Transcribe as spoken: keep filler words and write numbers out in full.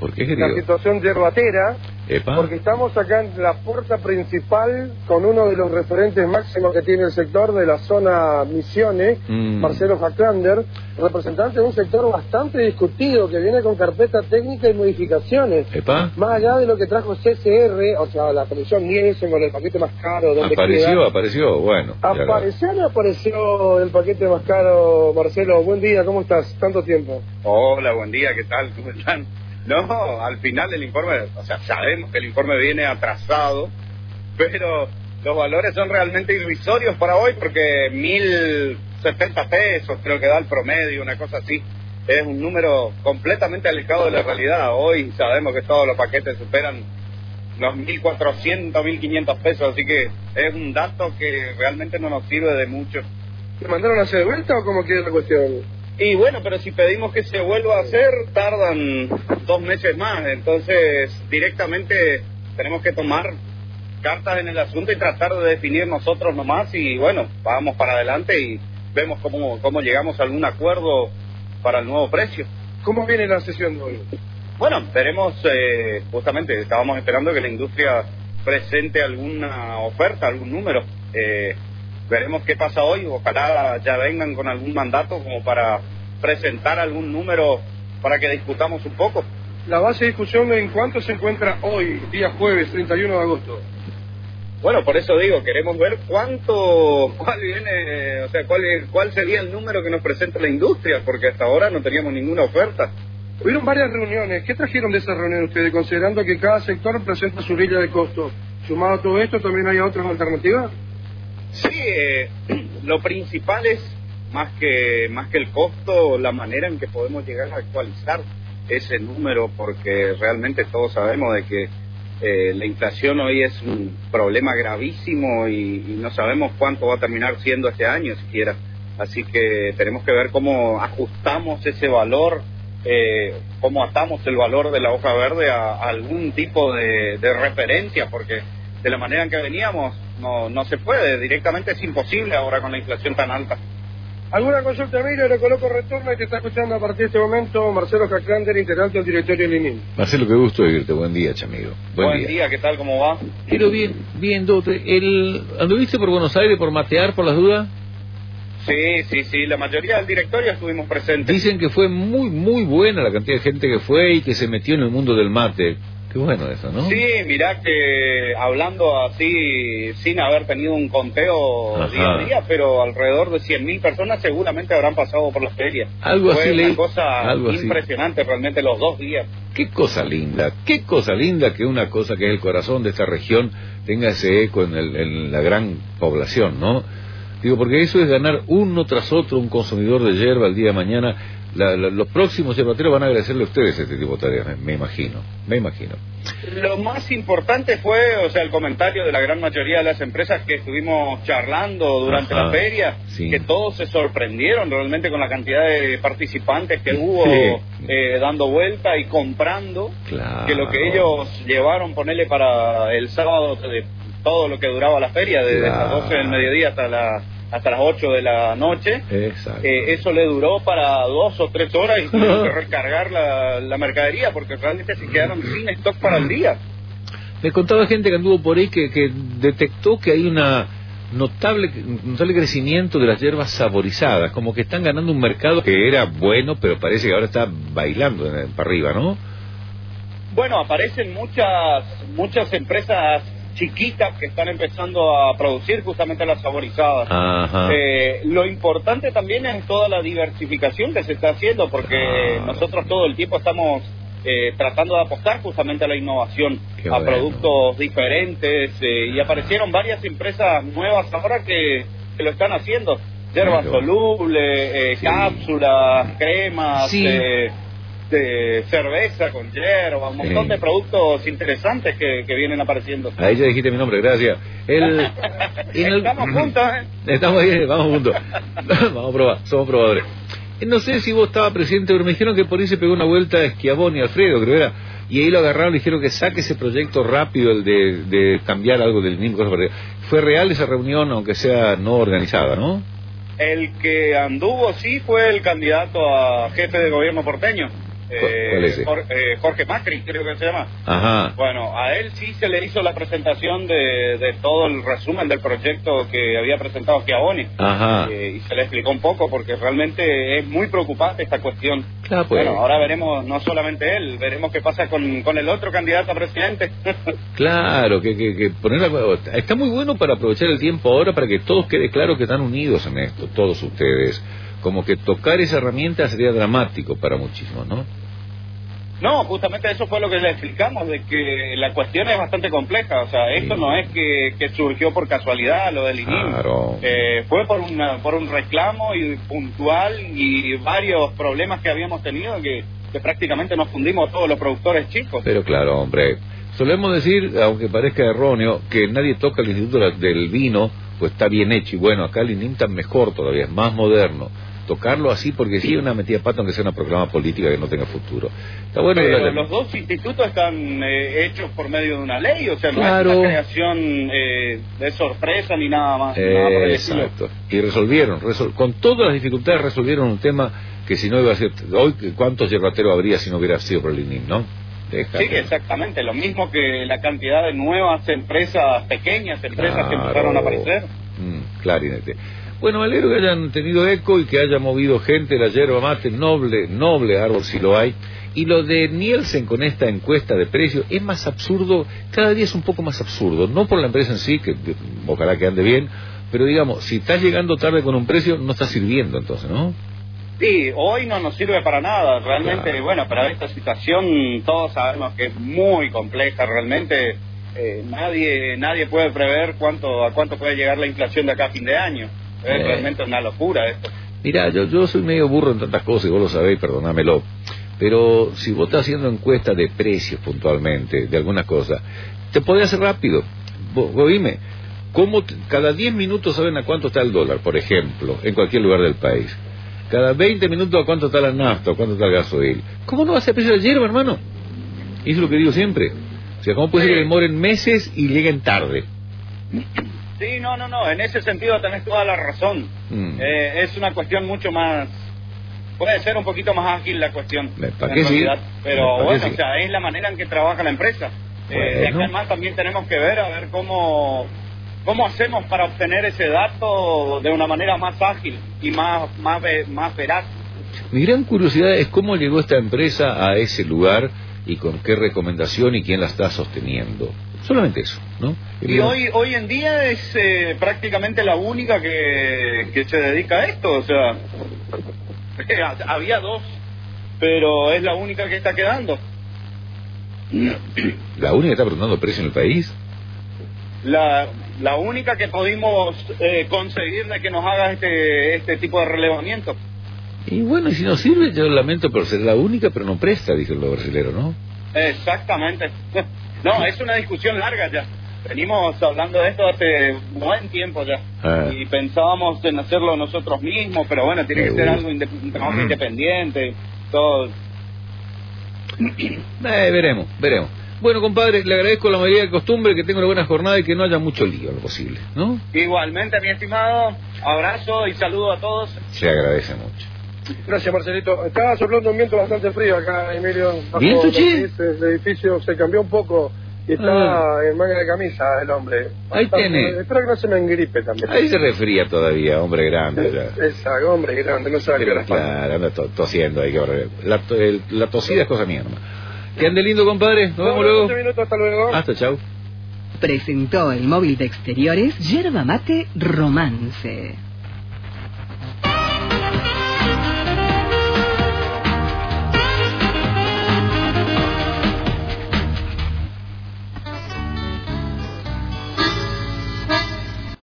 ¿Por qué, la situación yerbatera, Epa. porque estamos acá en la puerta principal con uno de los referentes máximos que tiene el sector de la zona Misiones, mm. Marcelo Jaclander, representante de un sector bastante discutido que viene con carpeta técnica y modificaciones. Epa. Más allá de lo que trajo C C R, o sea, la comisión Nielsen con el paquete más caro. Donde apareció, queda. apareció, bueno. ¿Apareció o no apareció el paquete más caro, Marcelo? Buen día, ¿cómo estás? Tanto tiempo. Hola, buen día, ¿qué tal? ¿Cómo están? No, al final del informe, o sea, sabemos que el informe viene atrasado, pero los valores son realmente irrisorios para hoy porque mil setenta pesos creo que da el promedio, una cosa así. Es un número completamente alejado de la realidad. Hoy sabemos que todos los paquetes superan los mil cuatrocientos, mil quinientos pesos, así que es un dato que realmente no nos sirve de mucho. ¿Te mandaron a hacer de vuelta o cómo queda la cuestión? Y bueno, pero si pedimos que se vuelva a hacer, tardan dos meses más, entonces directamente tenemos que tomar cartas en el asunto y tratar de definir nosotros nomás y bueno, vamos para adelante y vemos cómo, cómo llegamos a algún acuerdo para el nuevo precio. ¿Cómo viene la sesión de hoy? Bueno, veremos, eh, justamente estábamos esperando que la industria presente alguna oferta, algún número. Eh, veremos qué pasa hoy, ojalá ya vengan con algún mandato como para presentar algún número para que discutamos un poco. La base de discusión en cuánto se encuentra hoy, día jueves treinta y uno de agosto. Bueno, por eso digo, queremos ver cuánto, cuál viene, o sea, cuál, cuál sería el número que nos presenta la industria, porque hasta ahora no teníamos ninguna oferta. Hubieron varias reuniones. ¿Qué trajeron de esas reuniones ustedes, considerando que cada sector presenta su grilla de costo? Sumado a todo esto, ¿también hay otras alternativas? Sí, eh, lo principal es, más que, más que el costo, la manera en que podemos llegar a actualizar ese número, porque realmente todos sabemos de que eh, la inflación hoy es un problema gravísimo y, y no sabemos cuánto va a terminar siendo este año siquiera. Así que tenemos que ver cómo ajustamos ese valor, eh, cómo atamos el valor de la hoja verde a, a algún tipo de, de referencia, porque de la manera en que veníamos no, no se puede, directamente es imposible ahora con la inflación tan alta. ¿Alguna consulta, Emilio? Le coloco retorno y te está escuchando a partir de este momento Marcelo Jaclander, integrante del directorio de Lenin. Marcelo, qué gusto oírte. Buen día, chamigo. Buen, Buen día. día, ¿qué tal? ¿Cómo va? Pero bien, bien, Dotre. El... ¿Anduviste por Buenos Aires por matear, por las dudas? Sí, sí, sí, la mayoría del directorio estuvimos presentes. Dicen que fue muy, muy buena la cantidad de gente que fue y que se metió en el mundo del mate. Qué bueno eso, ¿no? Sí, mirá que hablando así, sin haber tenido un conteo Ajá. día a día, pero alrededor de cien mil personas seguramente habrán pasado por la feria. Algo Fue así una leí, cosa algo impresionante así. Realmente los dos días. Qué cosa linda, qué cosa linda que una cosa que es el corazón de esta región tenga ese eco en, el, en la gran población, ¿no? Digo, porque eso es ganar uno tras otro un consumidor de yerba el día de mañana. La, la, los próximos yerbateros van a agradecerle a ustedes este tipo de tareas, me, me imagino, me imagino. Lo más importante fue, o sea, el comentario de la gran mayoría de las empresas que estuvimos charlando durante Ajá, la feria, sí. que todos se sorprendieron realmente con la cantidad de participantes que hubo sí. eh, dando vuelta y comprando, claro. que lo que ellos llevaron, ponerle para el sábado de todo lo que duraba la feria, desde claro. las doce del mediodía hasta la... hasta las ocho de la noche, eh, eso le duró para dos o tres horas y tuvieron que recargar la, la mercadería porque realmente se quedaron sin stock para el día. Me contaba gente que anduvo por ahí que, que detectó que hay una notable notable crecimiento de las hierbas saborizadas, como que están ganando un mercado que era bueno, pero parece que ahora está bailando en, para arriba, ¿no? Bueno, aparecen muchas muchas empresas chiquitas que están empezando a producir justamente las saborizadas. Eh, lo importante también es toda la diversificación que se está haciendo, porque ah. nosotros todo el tiempo estamos eh, tratando de apostar justamente a la innovación, Qué a bueno. productos diferentes, eh, y aparecieron varias empresas nuevas ahora que, que lo están haciendo. Hierbas solubles, eh, sí. cápsulas, cremas... Sí. Eh, de cerveza con hierba, un montón sí. de productos interesantes que, que vienen apareciendo. Ahí ya dijiste mi nombre, gracias. El, el... Estamos juntos, ¿eh? Estamos ahí, vamos juntos. Vamos a probar, somos probadores. No sé si vos estabas presente, pero me dijeron que por ahí se pegó una vuelta a Schiavone y Alfredo, creo era, y ahí lo agarraron y dijeron que saque ese proyecto rápido, el de, de cambiar algo del mismo. ¿Fue real esa reunión, aunque sea no organizada, no? El que anduvo, sí, fue el candidato a jefe de gobierno porteño. Eh, ¿Cuál es ese? Jorge, eh, Jorge Macri, creo que se llama. Ajá. Bueno, a él sí se le hizo la presentación de, de todo el resumen del proyecto que había presentado Schiavoni. Ajá. Eh, y se le explicó un poco, porque realmente es muy preocupante esta cuestión. Claro, pues. Bueno, ahora veremos, no solamente él, veremos qué pasa con, con el otro candidato a presidente. Claro, que, que, que poner la... está muy bueno para aprovechar el tiempo ahora para que todos quede claro que están unidos en esto, todos ustedes. Como que tocar esa herramienta sería dramático para muchísimos, ¿no? No, justamente eso fue lo que le explicamos, de que la cuestión es bastante compleja. O sea, esto sí. no es que, que surgió por casualidad lo del I N I M. Claro. Eh, fue por, una, por un reclamo y puntual y varios problemas que habíamos tenido que, que prácticamente nos fundimos todos los productores chicos. Pero claro, hombre, solemos decir, aunque parezca erróneo, que nadie toca el Instituto del Vino, pues está bien hecho. Y bueno, acá el I N I M está mejor todavía, es más moderno. Tocarlo así porque sí es una metida de pata, aunque sea una proclama política que no tenga futuro. Está bueno. Pero la... los dos institutos están eh, hechos por medio de una ley, o sea, claro. no es una creación eh, de sorpresa ni nada más. Eh, nada por el exacto. Y resolvieron, resol... con todas las dificultades resolvieron un tema que si no iba a ser... Hoy, ¿cuántos yerbateros habría si no hubiera sido por el I N I M, no? Déjate. Sí, exactamente. Lo mismo que la cantidad de nuevas empresas, pequeñas empresas claro. que empezaron a aparecer. Mm, clarinete. Bueno, me alegro que hayan tenido eco y que haya movido gente, la yerba mate, noble, noble árbol si lo hay. Y lo de Nielsen con esta encuesta de precios es más absurdo, cada día es un poco más absurdo, no por la empresa en sí, que ojalá que ande bien, pero digamos, si estás llegando tarde con un precio, no está sirviendo entonces, ¿no? Sí, hoy no nos sirve para nada, realmente, claro. Bueno, para esta situación todos sabemos que es muy compleja, realmente eh, nadie nadie puede prever cuánto a cuánto puede llegar la inflación de acá a fin de año. Es eh. realmente una locura esto. Mirá, yo, yo soy medio burro en tantas cosas y vos lo sabéis, perdónamelo. Pero si vos estás haciendo encuesta de precios puntualmente, de algunas cosas, te podés hacer rápido. Vos, vos dime, ¿cómo t- cada diez minutos saben a cuánto está el dólar, por ejemplo, en cualquier lugar del país? Cada veinte minutos a cuánto está la nafta, a cuánto está el gasoil. ¿Cómo no va a ser precio de hierba, hermano? Y eso es lo que digo siempre. O sea, ¿cómo puede ser que demoren meses y lleguen tarde? Sí, no, no, no, en ese sentido tenés toda la razón. Mm. Eh, es una cuestión mucho más, puede ser un poquito más ágil la cuestión. ¿Para qué sí? Pero bueno, o sea, es la manera en que trabaja la empresa. Bueno. Eh, además también tenemos que ver, a ver cómo, cómo hacemos para obtener ese dato de una manera más ágil y más, más, más veraz. Mi gran curiosidad es cómo llegó esta empresa a ese lugar y con qué recomendación y quién la está sosteniendo. Solamente eso, ¿no? Y hoy hoy en día es eh, prácticamente la única que, que se dedica a esto, o sea, eh, había dos, pero es la única que está quedando. ¿La única que está preguntando precio en el país? La, la única que pudimos eh, conseguir de que nos haga este, este tipo de relevamiento. Y bueno, y si no sirve, yo lamento por ser la única, pero no presta, dijeron los brasileros, ¿no? Exactamente. No, es una discusión larga ya. Venimos hablando de esto hace buen tiempo ya. Ah. Y pensábamos en hacerlo nosotros mismos, pero bueno, tiene que ser algo inde- un trabajo independiente, todo. Eh, veremos, veremos. Bueno, compadre, le agradezco la mayoría de costumbre, que tenga una buena jornada y que no haya mucho lío en lo posible, ¿no? Igualmente, mi estimado, abrazo y saludo a todos. Se agradece mucho. Gracias, Marcelito. Está soplando un viento bastante frío acá, Emilio. ¿Viento, che? El edificio se cambió un poco y está ah. en manga de camisa el hombre. Ahí tiene. Espero que no se me engripe también. Ahí se resfría todavía, hombre grande. Ya. Exacto, hombre grande, no sabe qué hora. Claro, anda to- tosiendo ahí. Que la, to- el, la tosida es cosa mía nomás. Que ande lindo, compadre. Nos vemos luego. Minutos, hasta luego. Hasta, chau. Presentó el móvil de exteriores Yerba Mate Romance.